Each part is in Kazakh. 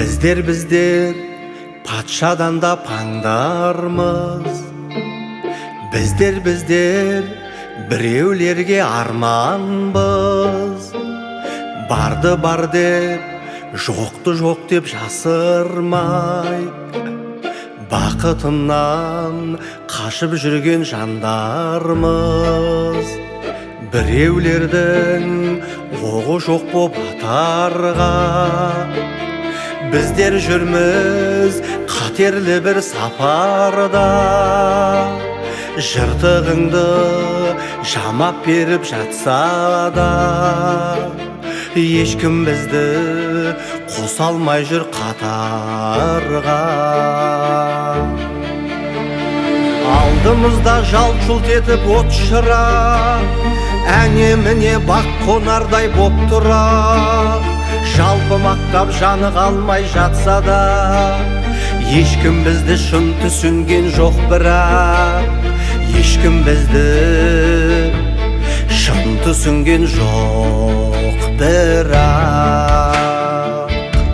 Біздер патшадан да паңдармыз. Біздер біреулерге арманбыз. Барды бар деп, жоқты жоқ деп жасырмай, бақытынан қашып жүрген жандармыз. Біреулердің оғы жоқ боп атарға, біздер жүрміз қатерлі бір сапарда. Жыртығыңды жамап беріп жатса да, ешкім бізді қоса алмай жүр қатарға. Алдымызда жалт-жұлт етіп от шырақ, әне міне бақ қонардай боп тұра. Жалпы мақтап жаны қалмай жатса да, ешкім бізді шын түсінген жоқ бірақ. Ешкім бізді шын түсінген жоқ бірақ.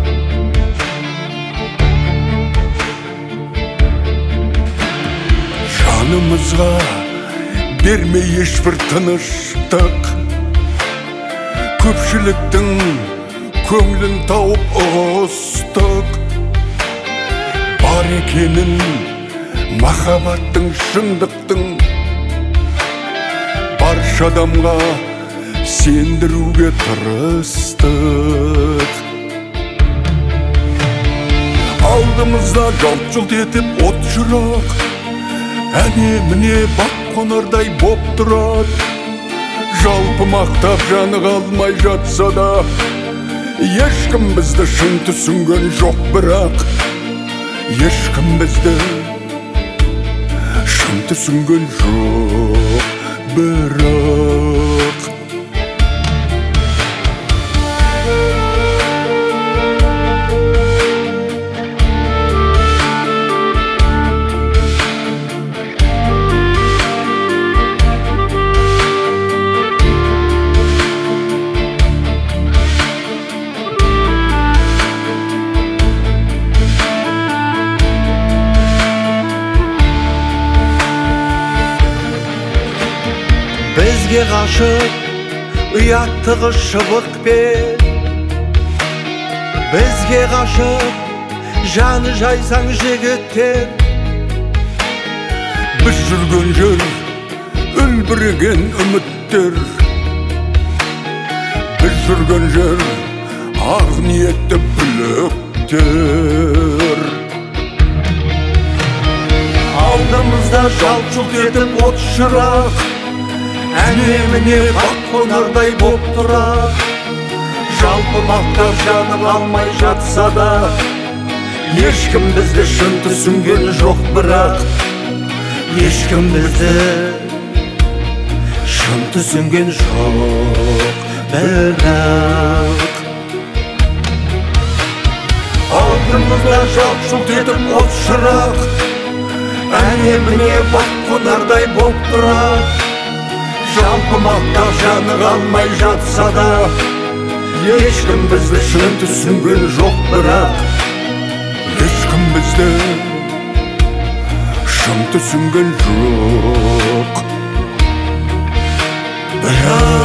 Жанымызға бермей ешбір тыныштық, көпшіліктің көңілін тауып ұғыстық. Бар екенін махаббаттың, шындықтың барша адамға сендіруге тырыстық. Алдымызда жалт-жұлт етіп от жүрақ, әне міне бақ қонардай боп тұрады. Жалпы мақтап жаны қалмай жатса да, ешкім бізді шын түсінген жоқ бірақ. Ешкім бізді шын түсінген жоқ бірақ. Бізге ғашық ұяттығы шыбықпен, бізге ғашық жаны жайсаң жігіттер. Біз жүрген жер үлбіреген үміттер, біз жүрген жер ақ ниетті бүліктер. Алдымызда жалт-жұлт етіп от шырақ, әне міне бақ қонардай боп тұра. Жалпы мақтап жаны қалмай жатса да, ешкім бізді шын түсінген жоқ бірақ. Ешкім бізді шын түсінген жоқ бірақ. Алдымызда жалт-жұлт етіп от шырақ, әне міне бақ қонардай боп тұра. Жалпы мақтап жаны қалмай жатса да, ешкім бізді шын түсінген жоқ бірақ. Ешкім бізді шын түсінген жоқ бірақ.